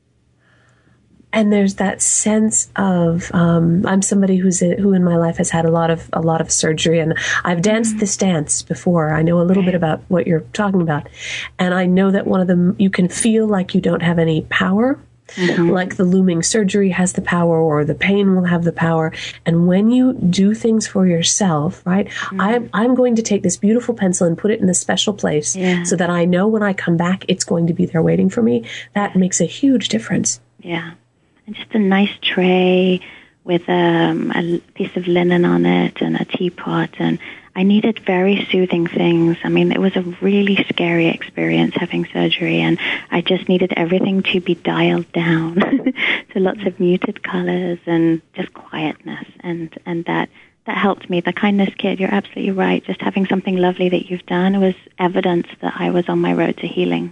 And there's that sense of um, I'm somebody who's a, who in my life has had a lot of a lot of surgery, and I've danced mm-hmm. this dance before. I know a little right. bit about what you're talking about, and I know that one of them you can feel like you don't have any power. Mm-hmm. Like the looming surgery has the power, or the pain will have the power. And when you do things for yourself, right, mm-hmm. I'm, I'm going to take this beautiful pencil and put it in a special place yeah. so that I know when I come back, it's going to be there waiting for me. That makes a huge difference. Yeah. And just a nice tray with um, a piece of linen on it and a teapot. And I needed very soothing things. I mean, it was a really scary experience having surgery, and I just needed everything to be dialed down to lots of muted colors and just quietness. And, and that, that helped me. The kindness kit, you're absolutely right. Just having something lovely that you've done was evidence that I was on my road to healing.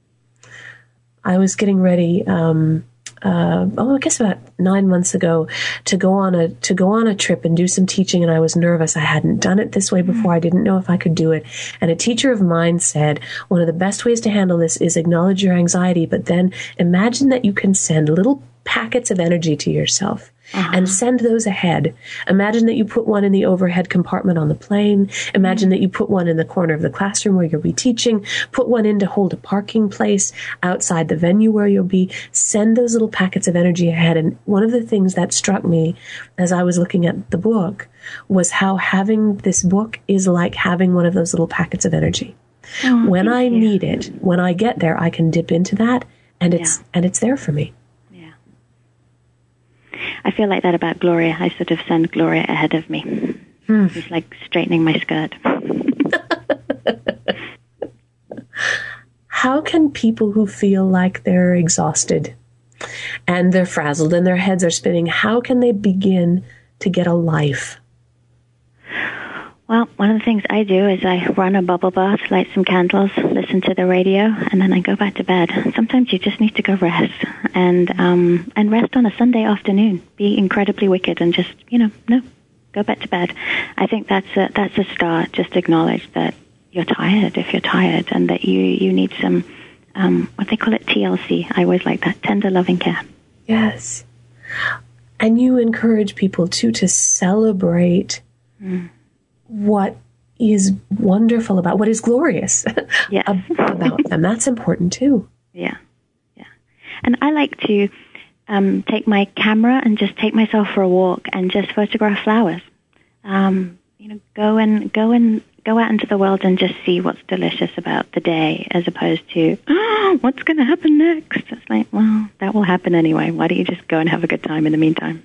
I was getting ready, um, Uh, oh, I guess about nine months ago, to go on a to go on a trip and do some teaching, and I was nervous. I hadn't done it this way before. I didn't know if I could do it. And a teacher of mine said, one of the best ways to handle this is acknowledge your anxiety, but then imagine that you can send little packets of energy to yourself. Uh-huh. And send those ahead. Imagine that you put one in the overhead compartment on the plane. Imagine mm-hmm. that you put one in the corner of the classroom where you'll be teaching. Put one in to hold a parking place outside the venue where you'll be. Send those little packets of energy ahead. And one of the things that struck me as I was looking at the book was how having this book is like having one of those little packets of energy. Oh, when I you. need it, when I get there, I can dip into that, and it's yeah. and it's there for me. I feel like that about Gloria. I sort of send Gloria ahead of me. Hmm. It's like straightening my skirt. How can people who feel like they're exhausted and they're frazzled and their heads are spinning, how can they begin to get a life? Well, one of the things I do is I run a bubble bath, light some candles, listen to the radio, and then I go back to bed. Sometimes you just need to go rest, and um, and rest on a Sunday afternoon. Be incredibly wicked and just, you know, no, go back to bed. I think that's a, that's a start. Just acknowledge that you're tired if you're tired, and that you, you need some, um, what they call it, T L C. I always like that, tender loving care. Yes. And you encourage people, too, to celebrate mm. what is wonderful about, what is glorious yes. about them. That's important too. Yeah, yeah. And I like to um, take my camera and just take myself for a walk and just photograph flowers. Um, you know, go and go and go out into the world and just see what's delicious about the day, as opposed to oh, what's going to happen next. It's like, well, that will happen anyway. Why don't you just go and have a good time in the meantime?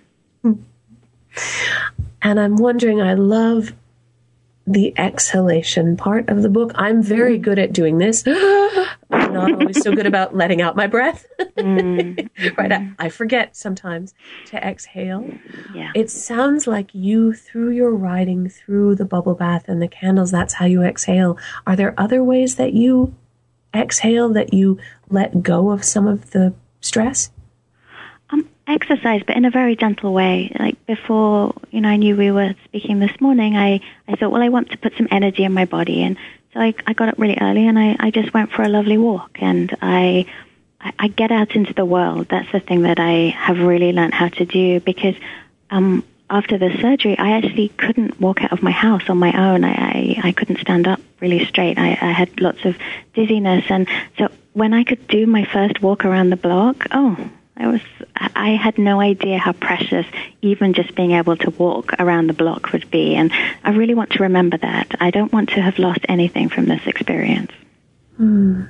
And I'm wondering, I love the exhalation part of the book. I'm very good at doing this. And not always so good about letting out my breath. Mm-hmm. Right. I, I forget sometimes to exhale. Yeah. It sounds like you, through your writing, through the bubble bath and the candles, that's how you exhale. Are there other ways that you exhale, that you let go of some of the stress? Um, exercise, but in a very gentle way. Like before, you know, I knew we were speaking this morning, I, I thought, well, I want to put some energy in my body. And so I, I got up really early and I, I just went for a lovely walk. And I, I, I get out into the world. That's the thing that I have really learned how to do, because um, after the surgery, I actually couldn't walk out of my house on my own. I, I, I couldn't stand up really straight. I, I had lots of dizziness. And so when I could do my first walk around the block, oh, I was, I had no idea how precious even just being able to walk around the block would be. And I really want to remember that. I don't want to have lost anything from this experience. Mm.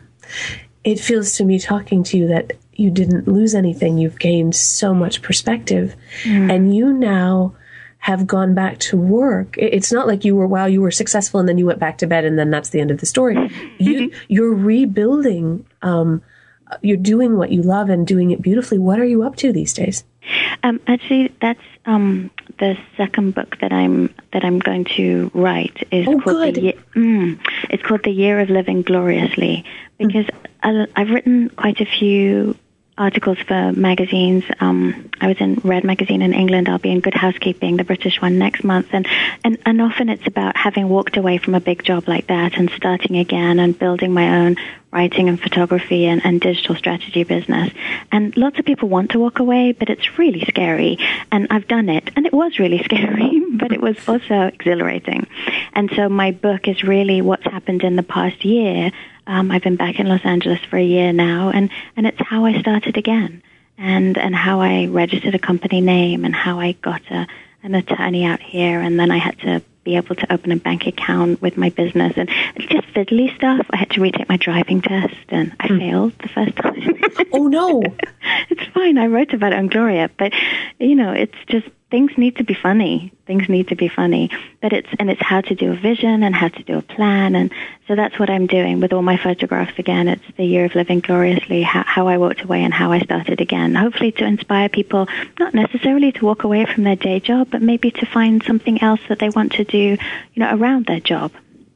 It feels to me, talking to you, that you didn't lose anything. You've gained so much perspective. Mm. And you now have gone back to work. It's not like you were, wow, you were successful and then you went back to bed and then that's the end of the story. You, you're rebuilding, um, you're doing what you love and doing it beautifully. What are you up to these days? Um, actually, that's um, the second book that I'm that I'm going to write. Is oh, called good. The Year, mm, it's called The Year of Living Gloriously, because mm. I've written quite a few articles for magazines. Um, I was in Red Magazine in England. I'll be in Good Housekeeping, the British one, next month. And, and, and often it's about having walked away from a big job like that and starting again and building my own writing and photography and, and digital strategy business. And lots of people want to walk away, but it's really scary. And I've done it, and it was really scary, but it was also exhilarating. And so my book is really what's happened in the past year. Um, I've been back in Los Angeles for a year now, and, and it's how I started again, and, and how I registered a company name, and how I got a, an attorney out here, and then I had to be able to open a bank account with my business, and just fiddly stuff. I had to retake my driving test, and I mm. failed the first time. Oh, no. It's fine. I wrote about it on Gloria, but, you know, it's just, things need to be funny. Things need to be funny. But it's, and it's how to do a vision and how to do a plan. And so that's what I'm doing with all my photographs again. It's the year of living gloriously, how, how I walked away and how I started again. Hopefully to inspire people, not necessarily to walk away from their day job, but maybe to find something else that they want to do, you know, around their job.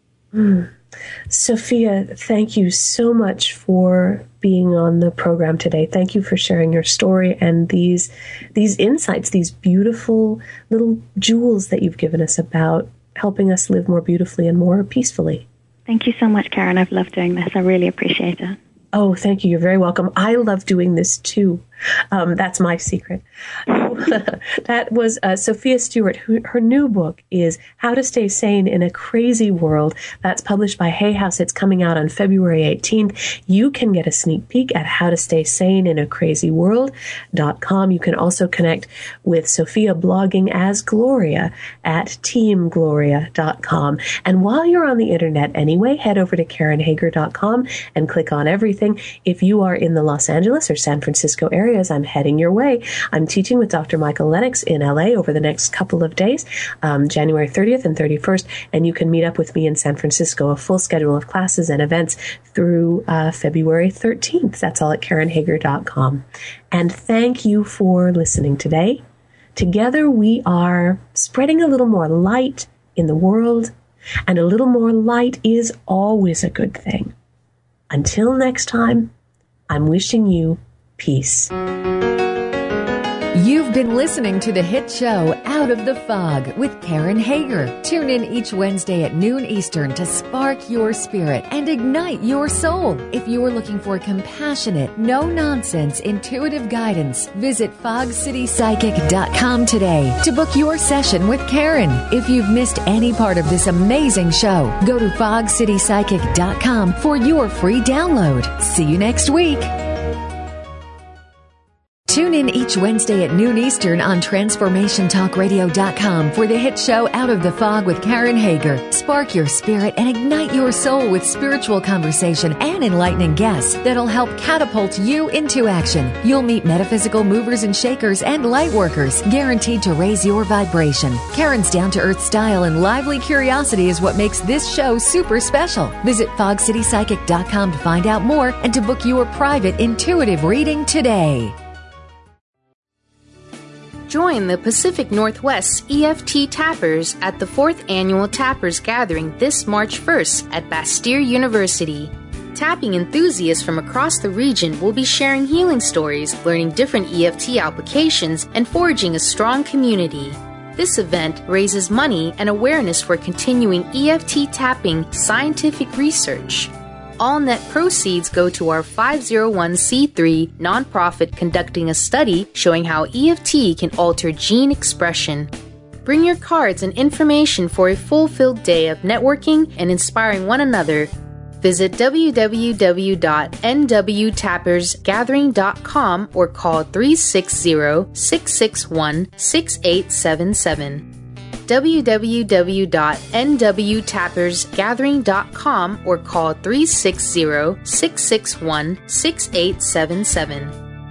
Mm. Sophia, thank you so much for being on the program today. Thank you for sharing your story and these these insights, these beautiful little jewels that you've given us about helping us live more beautifully and more peacefully. Thank you so much, Karen. I've loved doing this. I really appreciate it. Oh, thank you. You're very welcome. I love doing this too. Um, that's my secret. That was uh, Sophia Stewart. Who, her new book is How to Stay Sane in a Crazy World. That's published by Hay House. It's coming out on February eighteenth. You can get a sneak peek at how to stay sane in a crazy world dot com. You can also connect with Sophia blogging as Gloria at team gloria dot com. And while you're on the internet anyway, head over to karen hager dot com and click on everything. If you are in the Los Angeles or San Francisco area, as I'm heading your way, I'm teaching with Doctor Michael Lennox in L A over the next couple of days, um, January thirtieth and thirty-first, and you can meet up with me in San Francisco, a full schedule of classes and events through uh, February thirteenth. That's all at karen hager dot com. And thank you for listening today. Together we are spreading a little more light in the world, and a little more light is always a good thing. Until next time, I'm wishing you peace. You've been listening to the hit show Out of the Fog with Karen Hager. Tune in each Wednesday at noon Eastern to spark your spirit and ignite your soul. If you're looking for compassionate, no-nonsense, intuitive guidance, visit fog city psychic dot com today to book your session with Karen. If you've missed any part of this amazing show, go to fog city psychic dot com for your free download. See you next week. Tune in each Wednesday at noon Eastern on Transformation Talk Radio dot com for the hit show Out of the Fog with Karen Hager. Spark your spirit and ignite your soul with spiritual conversation and enlightening guests that'll help catapult you into action. You'll meet metaphysical movers and shakers and light workers, guaranteed to raise your vibration. Karen's down-to-earth style and lively curiosity is what makes this show super special. Visit fog city psychic dot com to find out more and to book your private intuitive reading today. Join the Pacific Northwest E F T Tappers at the fourth Annual Tappers Gathering this March first at Bastyr University. Tapping enthusiasts from across the region will be sharing healing stories, learning different E F T applications, and forging a strong community. This event raises money and awareness for continuing E F T tapping scientific research. All net proceeds go to our five oh one c three nonprofit conducting a study showing how E F T can alter gene expression. Bring your cards and information for a fulfilled day of networking and inspiring one another. Visit w w w dot n w tappers gathering dot com or call three six zero, six six one, six eight seven seven. w w w dot n w tappers gathering dot com or call three six zero, six six one, six eight seven seven.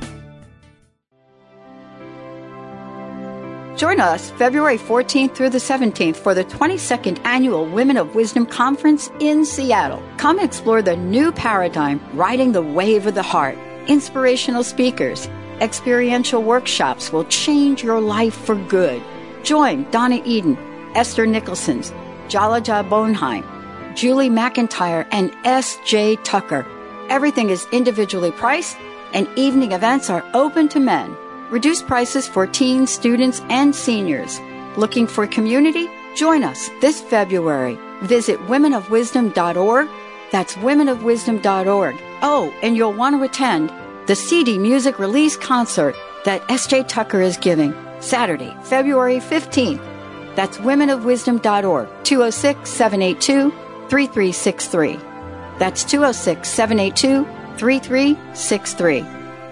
Join us February fourteenth through the seventeenth for the twenty-second Annual Women of Wisdom Conference in Seattle. Come explore the new paradigm, riding the wave of the heart. Inspirational speakers, experiential workshops will change your life for good. Join Donna Eden, Esther Nicholson, Jalaja Bonheim, Julie McIntyre, and S J Tucker. Everything is individually priced, and evening events are open to men. Reduced prices for teens, students, and seniors. Looking for community? Join us this February. Visit women of wisdom dot org. That's women of wisdom dot org. Oh, and you'll want to attend the C D Music Release Concert that S J Tucker is giving Saturday, February fifteenth. That's women of wisdom dot org, two oh six, seven eight two, three three six three. That's two oh six, seven eight two, three three six three.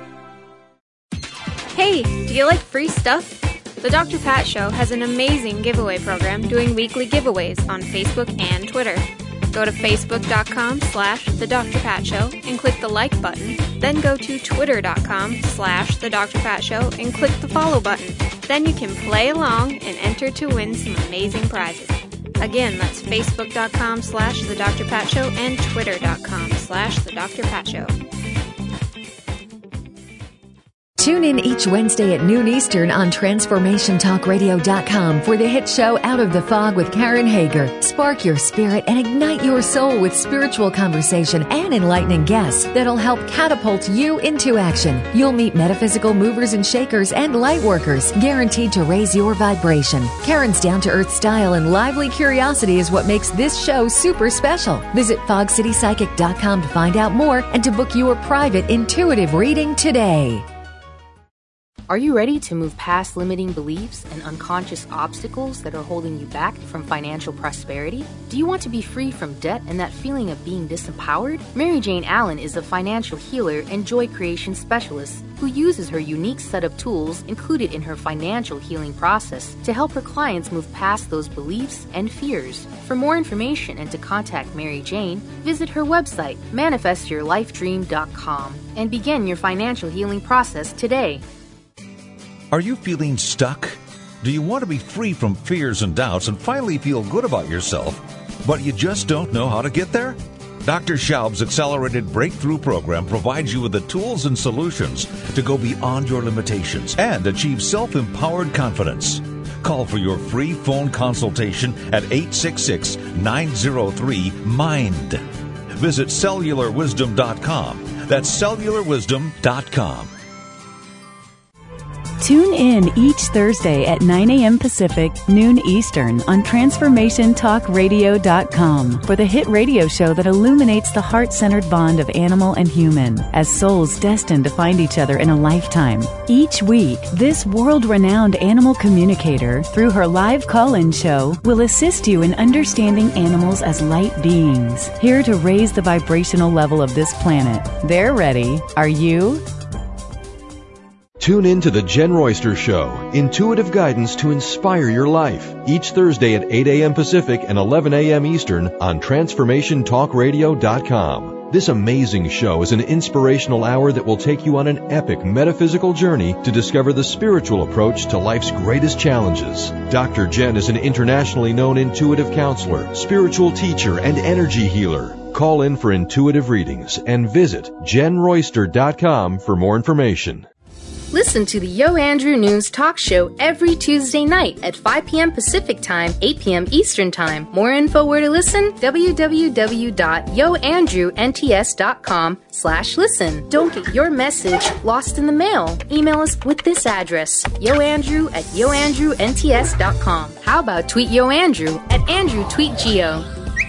Hey, do you like free stuff? The Doctor Pat Show has an amazing giveaway program doing weekly giveaways on Facebook and Twitter. Go to facebook.com slash The Doctor Pat Show and click the like button. Then go to twitter.com slash The Doctor Pat Show and click the follow button. Then you can play along and enter to win some amazing prizes. Again, that's facebook.com slash The Doctor Pat Show and twitter.com slash The Doctor Pat Show. Tune in each Wednesday at noon Eastern on Transformation Talk Radio dot com for the hit show Out of the Fog with Karen Hager. Spark your spirit and ignite your soul with spiritual conversation and enlightening guests that'll help catapult you into action. You'll meet metaphysical movers and shakers and light workers, guaranteed to raise your vibration. Karen's down-to-earth style and lively curiosity is what makes this show super special. Visit fog city psychic dot com to find out more and to book your private intuitive reading today. Are you ready to move past limiting beliefs and unconscious obstacles that are holding you back from financial prosperity? Do you want to be free from debt and that feeling of being disempowered? Mary Jane Allen is a financial healer and joy creation specialist who uses her unique set of tools included in her financial healing process to help her clients move past those beliefs and fears. For more information and to contact Mary Jane, visit her website, manifest your life dream dot com, and begin your financial healing process today. Are you feeling stuck? Do you want to be free from fears and doubts and finally feel good about yourself, but you just don't know how to get there? Doctor Schaub's Accelerated Breakthrough Program provides you with the tools and solutions to go beyond your limitations and achieve self-empowered confidence. Call for your free phone consultation at eight six six, nine oh three, MIND. Visit cellular wisdom dot com. That's cellular wisdom dot com. Tune in each Thursday at nine a.m. Pacific, noon Eastern on Transformation Talk Radio dot com for the hit radio show that illuminates the heart-centered bond of animal and human as souls destined to find each other in a lifetime. Each week, this world-renowned animal communicator, through her live call-in show, will assist you in understanding animals as light beings, here to raise the vibrational level of this planet. They're ready. Are you? Tune in to The Jen Royster Show, intuitive guidance to inspire your life, each Thursday at eight a.m. Pacific and eleven a.m. Eastern on Transformation Talk Radio dot com. This amazing show is an inspirational hour that will take you on an epic metaphysical journey to discover the spiritual approach to life's greatest challenges. Doctor Jen is an internationally known intuitive counselor, spiritual teacher, and energy healer. Call in for intuitive readings and visit Jen Royster dot com for more information. Listen to the Yo Andrew News Talk Show every Tuesday night at five p.m. Pacific Time, eight p.m. Eastern Time. More info where to listen? w w w dot yo andrew n t s dot com slash listen. Don't get your message lost in the mail. Email us with this address, yoandrew at yo andrew n t s dot com. How about tweet Yo Andrew at Andrew Tweet Geo?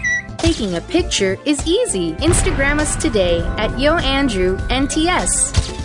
Taking a picture is easy. Instagram us today at Yo Andrew N T S.